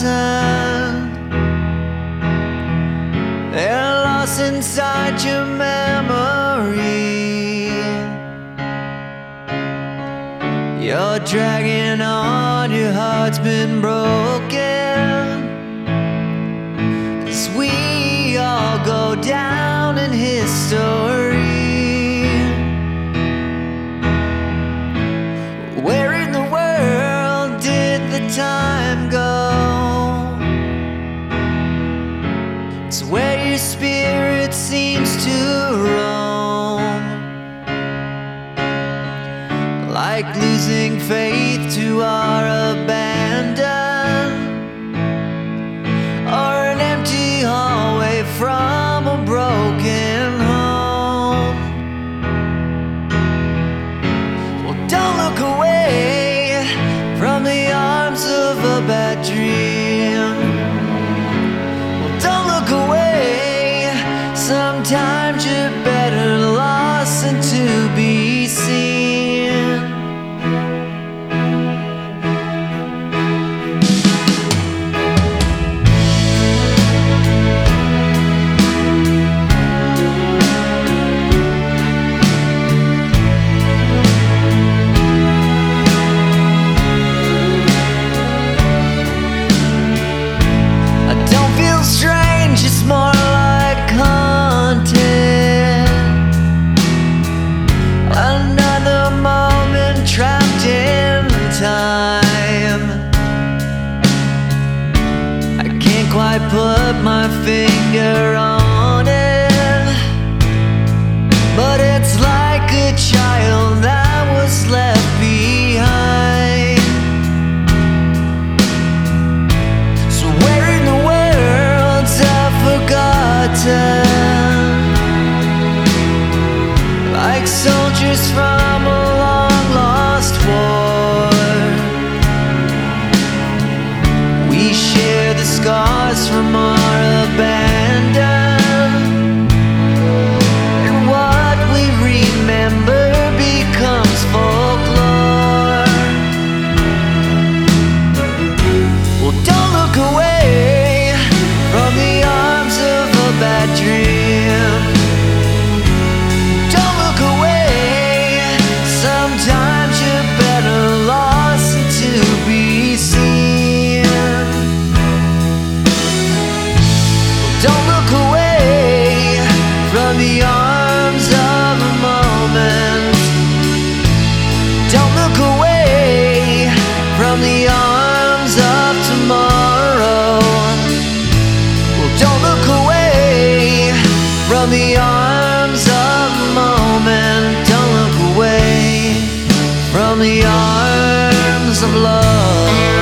forgotten. They're lost inside your memory. You're dragging on, your heart's been broken. As we all go down in history. Where in the world did the time go? It's where your spirit seems to roam, like losing faith to our abandon, or an empty hallway from a broken home. Well, don't look away from the arms of a bad dream. Well, don't look away, sometimes you're better lost than to be seen. It's more like content. Another moment trapped in time. I can't quite put my finger on it, but it's like a child that was left behind. So where in the world's forgotten? Like soldiers from a long lost war, we share the scars from our abandon, and what we remember becomes folklore. Well, don't look away from the arms of a bad dream. Don't look away, sometimes you're better lost than to be seen. Don't look away from the arms of a moment. Don't look away from the arms of tomorrow. Don't look away from the arms of the moment. Don't look away from the arms of love.